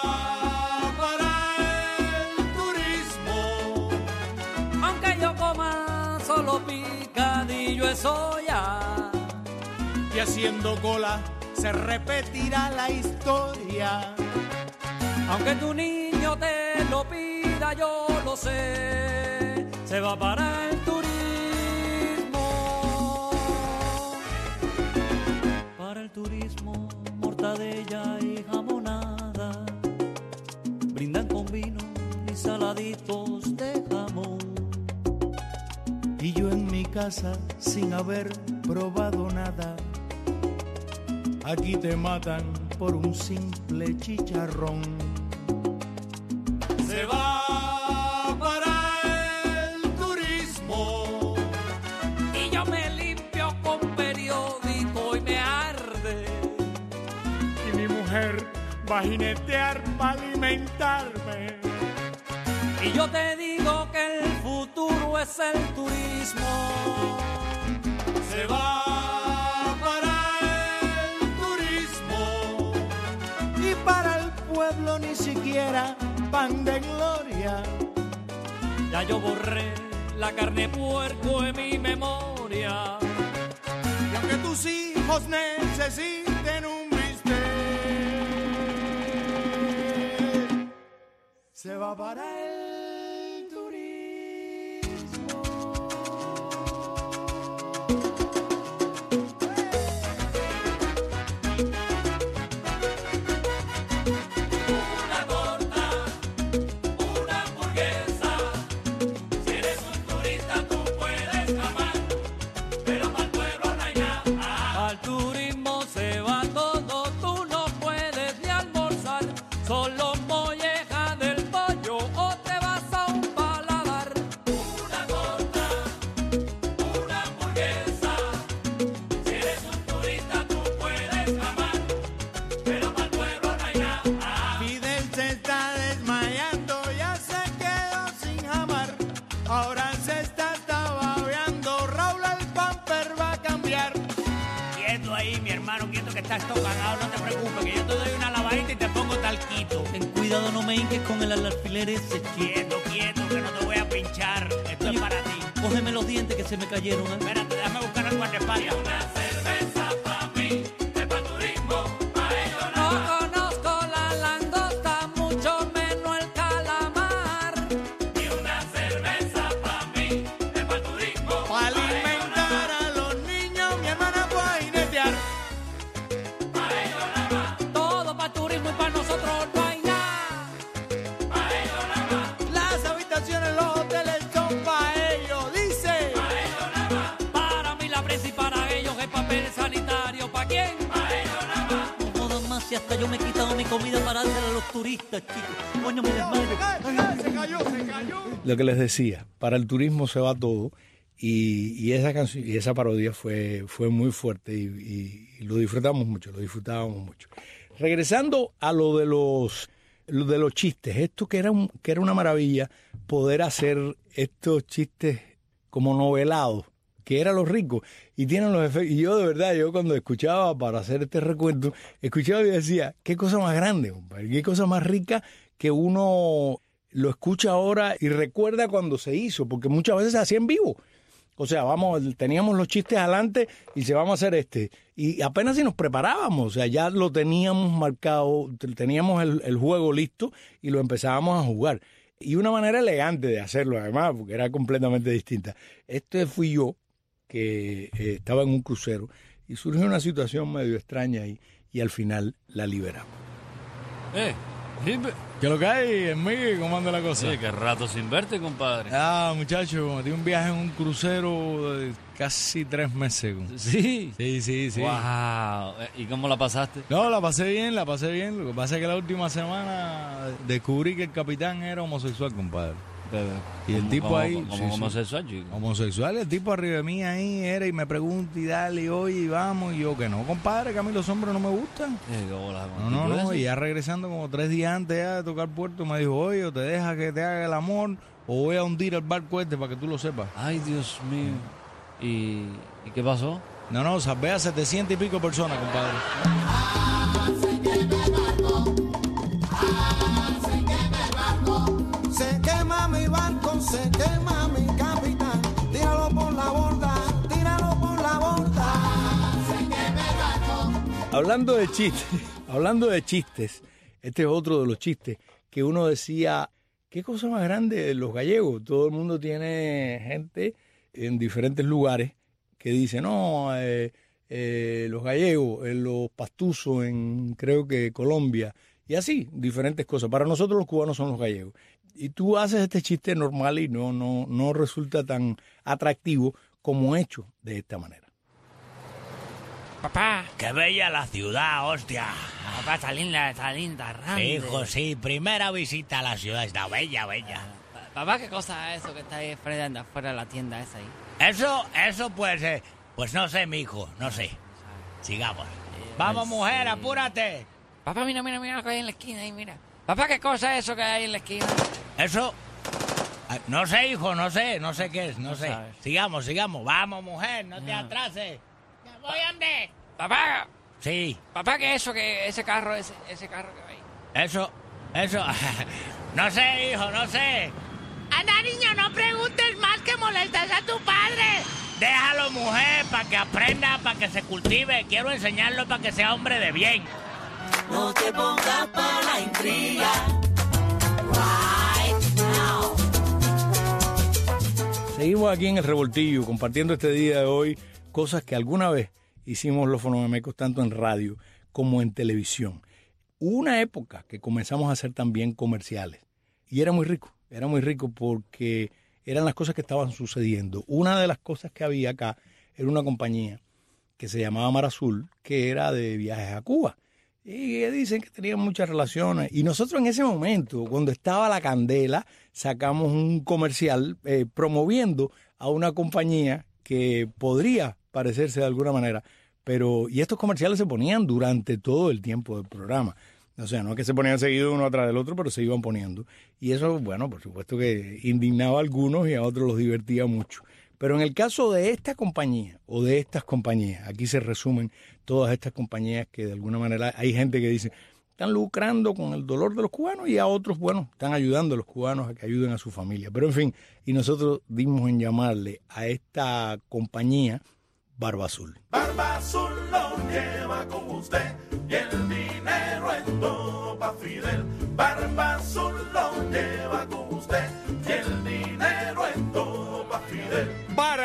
para el turismo. Aunque yo coma solo picadillo es soya. Y haciendo cola se repetirá la historia. Aunque tu niño te lo pida, yo lo sé. Se va para el turismo. Para el turismo, mortadella y jamonada. Brindan con vino y saladitos de jamón. Y yo en mi casa sin haber probado nada. Aquí te matan por un simple chicharrón. Se va para el turismo. Y yo me limpio con periódico y me arde. Y mi mujer va a jinetear para alimentarme. Y yo te digo que el futuro es el turismo. Se va para el turismo. Y para el pueblo ni siquiera pan de gloria. Ya yo borré la carne puerco en mi memoria. Y aunque tus hijos necesiten un bistec, se va para el turismo. Una torta, una hamburguesa. Si eres un turista tú puedes amar, pero para el pueblo no hay nada. Al turismo se va todo, tú no puedes ni almorzar. Solo molleja del pollo o te vas a un paladar. Una torta, una hamburguesa. Si eres un turista tú puedes amar, pero para el pueblo no hay nada. Fidel se está desmayando, ya se quedó sin jamar. Ahora se está babeando, Raúl el pamper va a cambiar. Quieto ahí, mi hermano, quieto que estás tocado, no te preocupes, que yo te doy una lavadita y te pongo talquito. Ten cuidado, no me hinques con el alfiler ese. Quieto, quieto, que no te voy a pinchar. Esto es para ti. Cógeme los dientes que se me cayeron. Espérate, déjame buscar el guardaespaldas. Una cerveza para mí, es para turismo, para ellos No nada. conozco la langosta, mucho menos el calamar. Y una cerveza para mí, es para turismo, Para alimentar a los niños, mi hermana fue a jinetear. yo me he quitado mi comida para dársela a los turistas, chicos. Coño, mi desmadre. Se cayó. Lo que les decía, para el turismo se va todo. Y esa canción y esa parodia fue muy fuerte y lo disfrutábamos mucho. Regresando a lo de los chistes, esto que era una maravilla poder hacer estos chistes como novelados, que era lo rico y tienen los efectos. Y yo de verdad, cuando escuchaba para hacer este recuento, escuchaba y decía, qué cosa más grande, compadre, qué cosa más rica que uno lo escucha ahora y recuerda cuando se hizo, porque muchas veces se hacía en vivo. O sea, teníamos los chistes adelante y se vamos a hacer este. Y apenas si nos preparábamos, o sea, ya lo teníamos marcado, teníamos el juego listo y lo empezábamos a jugar. Y una manera elegante de hacerlo, además, porque era completamente distinta. Fui yo, que estaba en un crucero, y surgió una situación medio extraña y al final la liberamos. ¿Qué lo que hay, Miguel? ¿Cómo anda la cosa? Sí, qué rato sin verte, compadre. Muchacho, metí un viaje en un crucero de casi 3 meses. ¿Sí? Sí. Wow. ¿Y cómo la pasaste? No, la pasé bien. Lo que pasa es que la última semana descubrí que el capitán era homosexual, compadre. Y el tipo ahí... ¿Como homosexual, chico? Homosexual, el tipo arriba de mí ahí era y me pregunta y dale, y oye, y vamos. Y yo, que no, compadre, que a mí los hombres no me gustan. No, y ya regresando como 3 días antes ya de tocar puerto, me dijo, oye, o te deja que te haga el amor o voy a hundir el barco este para que tú lo sepas. Ay, Dios mío. ¿Y qué pasó? No, salvé a 700 y pico personas, compadre. Se quema mi barco, se quema mi capitán. Tíralo por la borda, tíralo por la borda. Se quema el barco. Hablando de chistes, este es otro de los chistes que uno decía, qué cosa más grande los gallegos. Todo el mundo tiene gente en diferentes lugares que dice, no, los gallegos, los pastuzos en creo que Colombia, y así, diferentes cosas. Para nosotros los cubanos son los gallegos. Y tú haces este chiste normal y no resulta tan atractivo como hecho de esta manera. Papá. Qué bella la ciudad, hostia. Papá, está linda, grande. Hijo, sí, primera visita a la ciudad, está bella. Papá, ¿qué cosa es eso que está ahí afuera de la tienda esa ahí? Eso pues no sé, mijo, no sé. Sigamos. Vamos, mujer, apúrate. Papá, mira lo que hay en la esquina ahí, mira. Papá, ¿qué cosa es eso que hay ahí en la esquina? Eso... No sé, hijo, no sé qué es, no sé. Sabes. Sigamos. Vamos, mujer, no te atrases. ¡Ya voy, hombre! Papá. Sí. Papá, ¿qué es eso ese carro que hay? Eso... No sé, hijo, no sé. Anda, niño, no preguntes más, que molestas a tu padre. Déjalo, mujer, para que aprenda, para que se cultive. Quiero enseñarlo para que sea hombre de bien. No te pongas para la intriga. Right now. Seguimos aquí en El Revoltillo, compartiendo este día de hoy cosas que alguna vez hicimos los fonomemecos tanto en radio como en televisión. Hubo una época que comenzamos a hacer también comerciales y era muy rico porque eran las cosas que estaban sucediendo. Una de las cosas que había acá era una compañía que se llamaba Mar Azul, que era de viajes a Cuba. Y dicen que tenían muchas relaciones. Y nosotros en ese momento, cuando estaba la candela, sacamos un comercial promoviendo a una compañía que podría parecerse de alguna manera. Y estos comerciales se ponían durante todo el tiempo del programa. O sea, no es que se ponían seguidos uno atrás del otro, pero se iban poniendo. Y eso, bueno, por supuesto que indignaba a algunos y a otros los divertía mucho. Pero en el caso de esta compañía o de estas compañías, aquí se resumen todas estas compañías que de alguna manera hay gente que dice están lucrando con el dolor de los cubanos y a otros, bueno, están ayudando a los cubanos a que ayuden a su familia. Pero en fin, y nosotros dimos en llamarle a esta compañía Barba Azul. Barba Azul lo lleva con usted y el dinero es todo pa' Fidel. Barba Azul lo lleva con usted y el dinero es todo pa' Fidel. Barba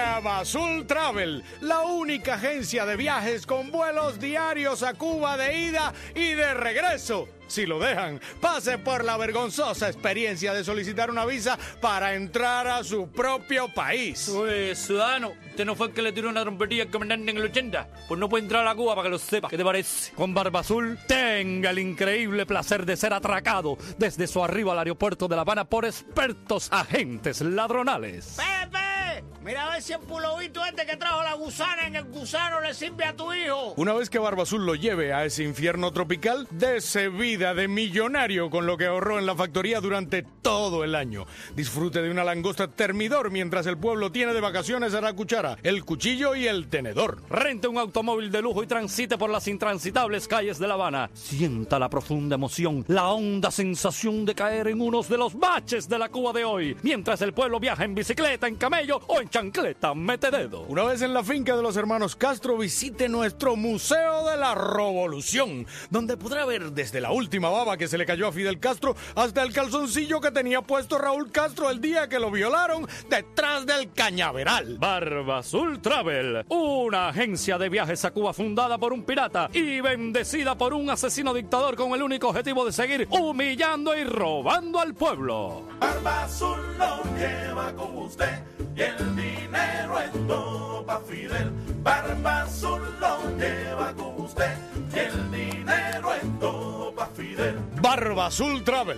Azul Travel, la única agencia de viajes con vuelos diarios a Cuba de ida y de regreso. Si lo dejan, pase por la vergonzosa experiencia de solicitar una visa para entrar a su propio país. Pues, ciudadano, ¿usted no fue el que le tiró una trompetilla al comandante en el 80? Pues no puede entrar a Cuba para que lo sepa. ¿Qué te parece? Con Barba Azul, tenga el increíble placer de ser atracado desde su arribo al aeropuerto de La Habana por expertos agentes ladronales. ¡Pepe! Mira a ver si el pulovito este que trajo la gusana en el gusano le sirve a tu hijo. Una vez que Barba Azul lo lleve a ese infierno tropical, dese vida de millonario con lo que ahorró en la factoría durante todo el año. Disfrute de una langosta termidor mientras el pueblo tiene de vacaciones a la cuchara, el cuchillo y el tenedor. Rente un automóvil de lujo y transite por las intransitables calles de La Habana. Sienta la profunda emoción, la honda sensación de caer en unos de los baches de la Cuba de hoy, mientras el pueblo viaja en bicicleta, en camello o en chancleta metededo. Una vez en la finca de los hermanos Castro, visite nuestro Museo de la Revolución, donde podrá ver desde la última baba que se le cayó a Fidel Castro hasta el calzoncillo que tenía puesto Raúl Castro el día que lo violaron detrás del cañaveral. Barba Azul Travel, una agencia de viajes a Cuba fundada por un pirata y bendecida por un asesino dictador con el único objetivo de seguir humillando y robando al pueblo. Barba Azul lo lleva con usted y el dinero es todo pa' Fidel. Barba Azul lo lleva con usted y el dinero es todo pa' Fidel. Barba Azul Travel.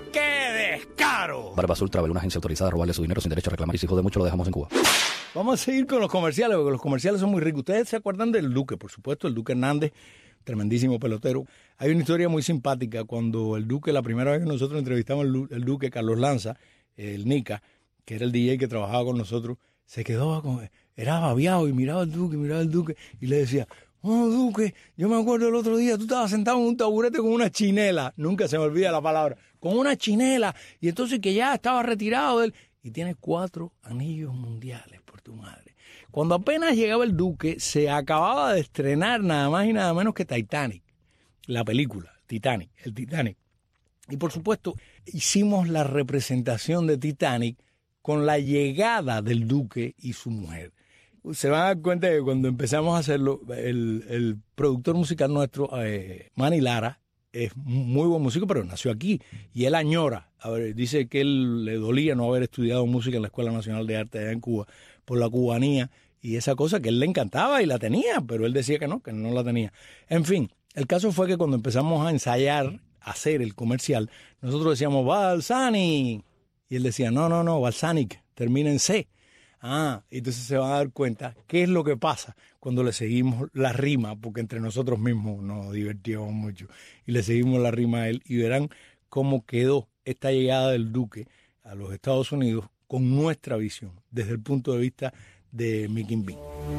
¡Qué descaro! Barba Azul Travel, una agencia autorizada a robarle su dinero sin derecho a reclamar, y si jode mucho lo dejamos en Cuba. Vamos a seguir con los comerciales, porque los comerciales son muy ricos. Ustedes se acuerdan del Duque, por supuesto, el Duque Hernández, tremendísimo pelotero. Hay una historia muy simpática cuando el Duque, la primera vez que nosotros entrevistamos al Duque, Carlos Lanza, el Nica, que era el DJ que trabajaba con nosotros, se quedó, era babiado y miraba al Duque y le decía: oh, Duque, yo me acuerdo el otro día, tú estabas sentado en un taburete con una chinela, nunca se me olvida la palabra, con una chinela, y entonces que ya estaba retirado de él, y tienes 4 anillos mundiales por tu madre. Cuando apenas llegaba el Duque, se acababa de estrenar nada más y nada menos que Titanic, la película, el Titanic. Y por supuesto, hicimos la representación de Titanic con la llegada del Duque y su mujer. Se van a dar cuenta que cuando empezamos a hacerlo, el productor musical nuestro, Manny Lara, es muy buen músico, pero nació aquí y él añora. A ver, dice que él le dolía no haber estudiado música en la Escuela Nacional de Arte allá en Cuba por la cubanía y esa cosa que él le encantaba y la tenía, pero él decía que no la tenía. En fin, el caso fue que cuando empezamos a ensayar, a hacer el comercial, nosotros decíamos Balsani y él decía no, Balsanic, termina en C. Entonces se van a dar cuenta qué es lo que pasa cuando le seguimos la rima, porque entre nosotros mismos nos divertíamos mucho, y le seguimos la rima a él, y verán cómo quedó esta llegada del Duque a los Estados Unidos con nuestra visión, desde el punto de vista de Mickey Bean.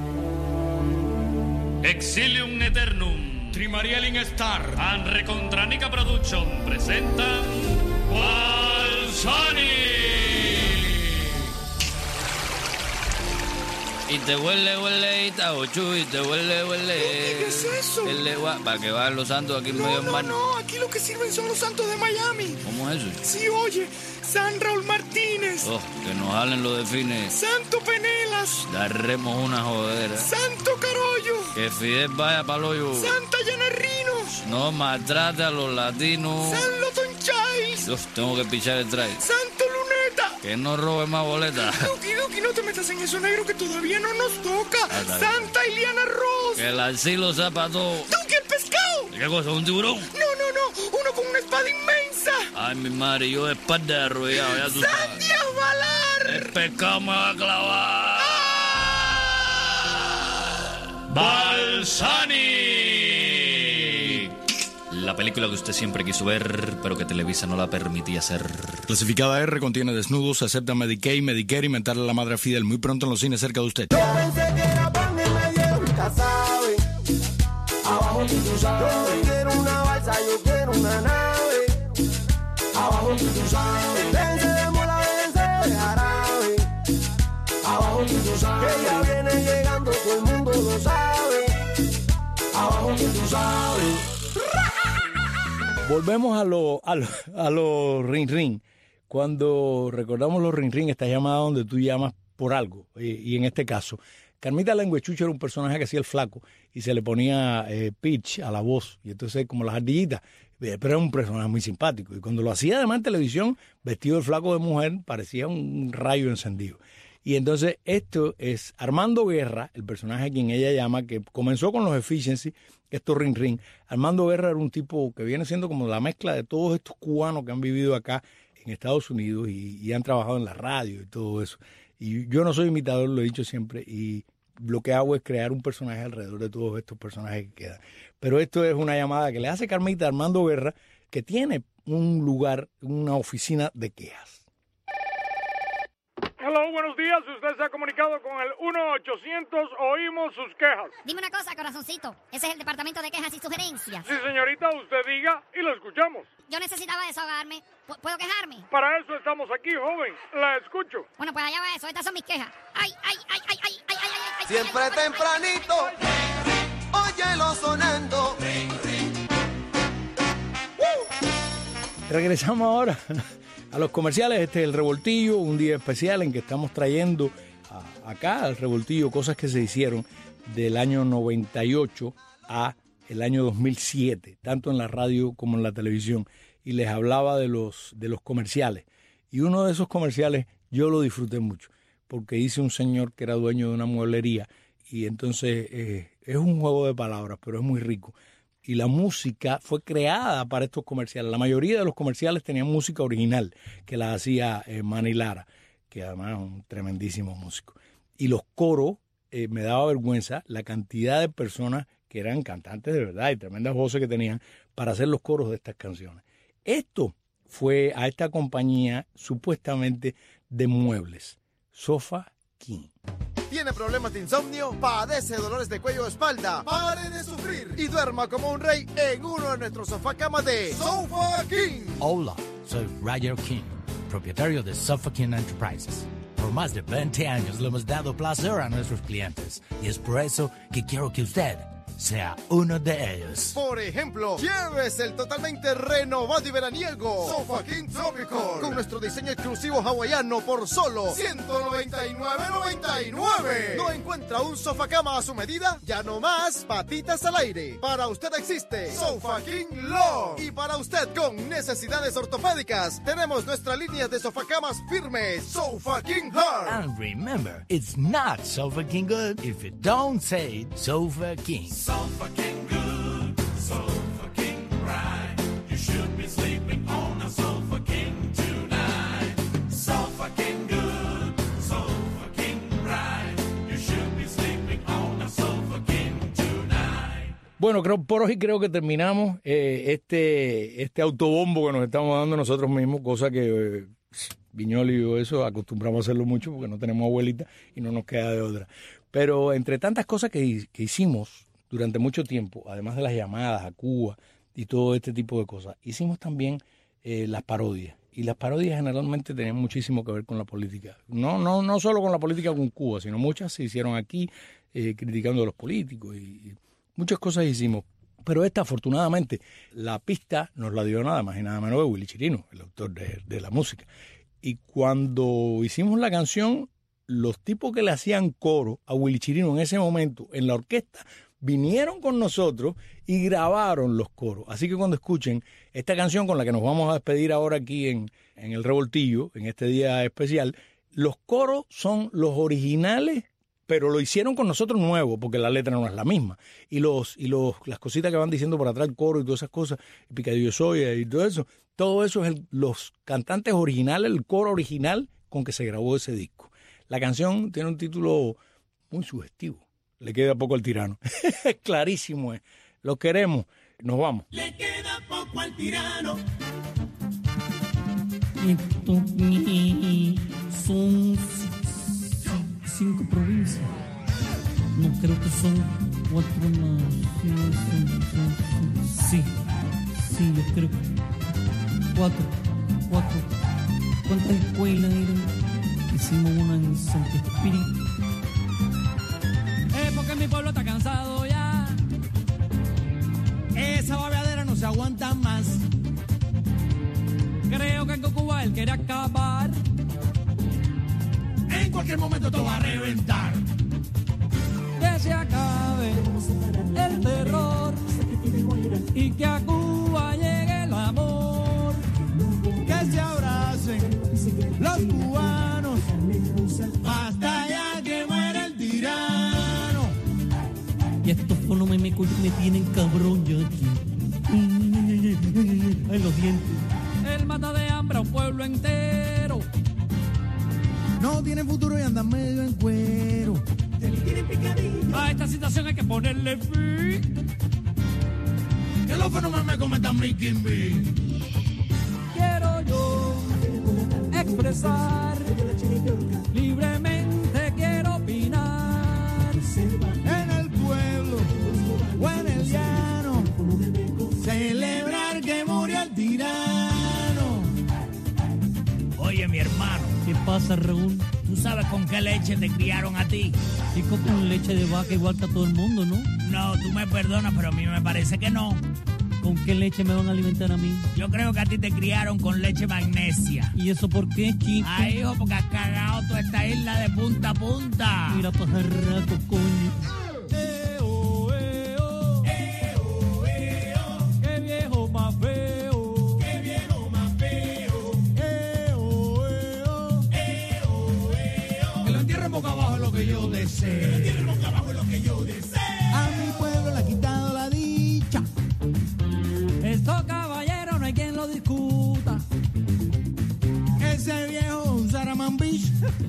Exilium Eternum, Trimarielin Star, and Recontranica Production presentan Balsani. Y te huele, y ta ochu, y te huele. ¿Qué es eso? Para que vayan los santos aquí en medio del mar. No, aquí lo que sirven son los santos de Miami. ¿Cómo es eso? Sí, oye, San Raúl Martínez. Oh, que nos jalen los delfines. Santo Penelas. Daremos una jodera. Santo Carollo. Que Fidel vaya pa'l hoyo. Santa Llana Rinos. No maltrate a los latinos. San Loton Childs. Uf, tengo que pichar el trail. Santo Luneta. Que no robe más boletas. Duki, no te metas en eso, negro, que todavía no nos toca. Santa Iliana Ross. Que el alcilo sepa todo. Duki, el pescado. ¿Qué cosa? ¿Un tiburón? No, uno con una espada inmensa. Ay, mi madre, yo de espalda arrollado, ya tú sabes. ¡Sandia Valar! El pescado me va a clavar. Balsani. La película que usted siempre quiso ver, pero que Televisa no la permitía hacer. Clasificada R, contiene desnudos, acepta Medicaid, Medicare y mentarle a la madre a Fidel. Muy pronto en los cines cerca de usted. Yo pensé que era pan y me dieron casabe. Abajo tú sabes. Yo quiero una balsa, yo quiero una nave. Abajo tú sabes. Dense de mola, dense de jarabe. Abajo tú sabes. Que ya viene llegando, todo el mundo lo sabe. Abajo tú sabes. Volvemos a los ring ring. Cuando recordamos los ring ring, esta llamada donde tú llamas por algo. Y en este caso, Carmita Lengüechucho era un personaje que hacía el flaco y se le ponía pitch a la voz. Y entonces, como las ardillitas, pero era un personaje muy simpático. Y cuando lo hacía además en televisión, vestido de flaco de mujer, parecía un rayo encendido. Y entonces esto es Armando Guerra, el personaje a quien ella llama, que comenzó con los Efficiency, estos Ring Ring. Armando Guerra era un tipo que viene siendo como la mezcla de todos estos cubanos que han vivido acá en Estados Unidos y han trabajado en la radio y todo eso. Y yo no soy imitador, lo he dicho siempre, y lo que hago es crear un personaje alrededor de todos estos personajes que quedan. Pero esto es una llamada que le hace Carmita a Armando Guerra, que tiene un lugar, una oficina de quejas. Hello, buenos días. Usted se ha comunicado con el 1-800, oímos sus quejas. Dime una cosa, corazoncito. Ese es el departamento de quejas y sugerencias. Sí, señorita, usted diga y lo escuchamos. Yo necesitaba desahogarme. ¿Puedo quejarme? Para eso estamos aquí, joven. La escucho. Bueno, pues allá va eso. Estas son mis quejas. ¡Ay, ay, ay, ay, ay, ay, ay, ay! Siempre tempranito, óyelo sonando. Regresamos ahora a los comerciales. Este es El Revoltillo, un día especial en que estamos trayendo acá al Revoltillo cosas que se hicieron del año 98 a el año 2007, tanto en la radio como en la televisión. Y les hablaba de los comerciales. Y uno de esos comerciales yo lo disfruté mucho, porque hice un señor que era dueño de una mueblería. Y entonces es un juego de palabras, pero es muy rico. Y la música fue creada para estos comerciales. La mayoría de los comerciales tenían música original, que la hacía Manny Lara, que además es un tremendísimo músico. Y los coros, me daba vergüenza la cantidad de personas que eran cantantes de verdad y tremendas voces que tenían para hacer los coros de estas canciones. Esto fue a esta compañía supuestamente de muebles, Sofa King. ¿Tiene problemas de insomnio? ¿Padece dolores de cuello o espalda? ¡Pare de sufrir! Y duerma como un rey en uno de nuestros sofacamas de Sofa King. Hola, soy Roger King, propietario de Sofa King Enterprises. Por más de 20 años le hemos dado placer a nuestros clientes y es por eso que quiero que usted sea uno de ellos. Por ejemplo, llévese el totalmente renovado y veraniego Sofa King Tropical con nuestro diseño exclusivo hawaiano por solo $199.99. ¿No encuentra un sofá cama a su medida? Ya no más patitas al aire. Para usted existe Sofa King Love. Y para usted con necesidades ortopédicas, tenemos nuestra línea de sofacamas firmes Sofa King Hard. And remember, it's not Sofa King good if you don't say Sofa King. Sofa King good, Sofa King right. You should be sleeping on a Sofa King tonight. Sofa King good, Sofa King right. You should be sleeping on a Sofa King tonight. Bueno, por hoy creo que terminamos este autobombo que nos estamos dando nosotros mismos, cosa que Viñoli y yo eso acostumbramos a hacerlo mucho porque no tenemos abuelita y no nos queda de otra. Pero entre tantas cosas que hicimos durante mucho tiempo, además de las llamadas a Cuba y todo este tipo de cosas, hicimos también las parodias. Y las parodias generalmente tenían muchísimo que ver con la política. No solo con la política con Cuba, sino muchas se hicieron aquí criticando a los políticos y muchas cosas hicimos. Pero esta, afortunadamente, la pista nos la dio nada más y nada menos que Willy Chirino, el autor de la música. Y cuando hicimos la canción, los tipos que le hacían coro a Willy Chirino en ese momento en la orquesta vinieron con nosotros y grabaron los coros. Así que cuando escuchen esta canción con la que nos vamos a despedir ahora aquí en El Revoltillo, en este día especial, los coros son los originales, pero lo hicieron con nosotros nuevo, porque la letra no es la misma. Y las cositas que van diciendo por atrás, el coro y todas esas cosas, el picadillo soya y todo eso es los cantantes originales, el coro original con que se grabó ese disco. La canción tiene un título muy sugestivo. Le queda poco al tirano. Clarísimo es. Lo queremos. Nos vamos. Le queda poco al tirano. Son 5 provincias. No, creo que son 4 más. Sí, yo creo. 4. ¿Cuántas escuelas eran? Hicimos una en Santo Espíritu. Porque mi pueblo está cansado ya. Esa babeadera no se aguanta más. Creo que en Cuba él quiere acabar. En cualquier momento todo va a reventar. Que se acabe el terror y que a Cuba llegue el amor. Que se abracen los cubanos hasta ya que muera el tirano. Y estos fonomes me tienen cabrón ya aquí. Ay, los dientes. Él mata de hambre a un pueblo entero. No tienen futuro y andan medio en cuero. A esta situación hay que ponerle fin. Que los fenómenos me cometan mi Kimby. Quiero yo expresar libremente, quiero opinar. En el pueblo o en el llano, celebrar que murió el tirano. Oye, mi hermano. ¿Qué pasa, Raúl? ¿Tú sabes con qué leche te criaron a ti? Chico, con leche de vaca igual que a todo el mundo, ¿no? No, tú me perdonas, pero a mí me parece que no. ¿Con qué leche me van a alimentar a mí? Yo creo que a ti te criaron con leche magnesia. ¿Y eso por qué, chico? Ay, hijo, porque has cagado toda esta isla de punta a punta. Mira, pajarraco, coño. Qué viejo más feo. Qué viejo más feo. Que lo entierren boca abajo es lo que yo deseo. Que lo entierren boca abajo es lo que yo deseo. A mi pueblo le ha quitado la dicha. Esto, caballero, no hay quien lo discuta. Ese viejo un Saramambich.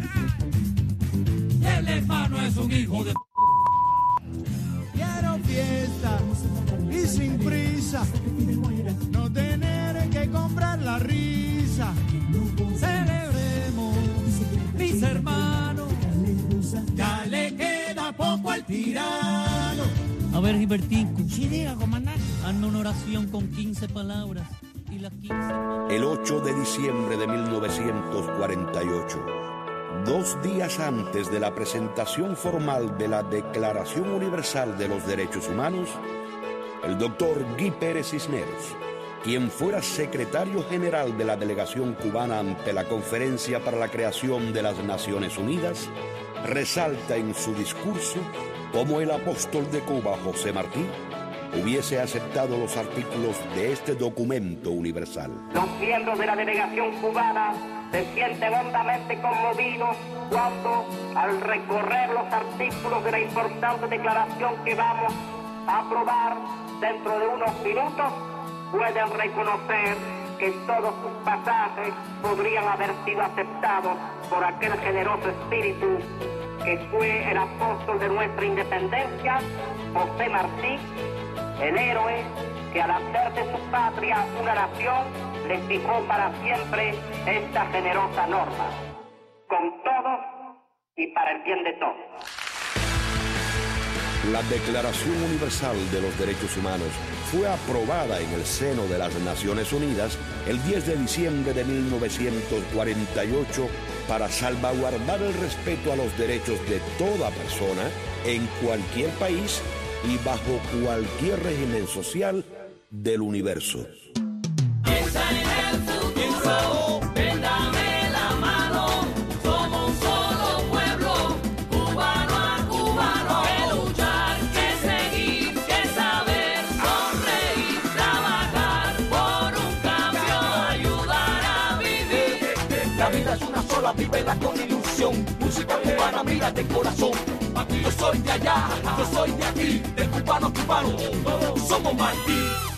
Y el hermano es un hijo de... Quiero fiesta y sin prisa. No tener que comprar la risa. Celebremos, mis hermanos. Ya le queda poco al tirano. A ver, Gilbertico. Sí, diga, comandante. Hazme una oración con 15 palabras. Y las 15... El 8 de diciembre de 1948, 2 días antes de la presentación formal de la Declaración Universal de los Derechos Humanos, el doctor Guy Pérez Cisneros, quien fuera secretario general de la delegación cubana ante la Conferencia para la Creación de las Naciones Unidas, resalta en su discurso cómo el apóstol de Cuba, José Martí, hubiese aceptado los artículos de este documento universal. Los miembros de la delegación cubana se sienten hondamente conmovidos cuando, al recorrer los artículos de la importante declaración que vamos a aprobar dentro de unos minutos, pueden reconocer que todos sus pasajes podrían haber sido aceptados por aquel generoso espíritu que fue el apóstol de nuestra independencia, José Martí, el héroe que al hacer de su patria una nación le fijó para siempre esta generosa norma, con todos y para el bien de todos. La Declaración Universal de los Derechos Humanos fue aprobada en el seno de las Naciones Unidas el 10 de diciembre de 1948 para salvaguardar el respeto a los derechos de toda persona en cualquier país y bajo cualquier régimen social del universo. Piensa en el futuro, ven, dame la mano, somos un solo pueblo, cubano a cubano, que luchar, que seguir, que saber, sonreír, trabajar por un cambio, ayudar a vivir. La vida es una sola, vívela con ilusión, música cubana, mira de corazón. Yo soy de allá, yo soy de aquí, de cubano a cubano, somos Martí.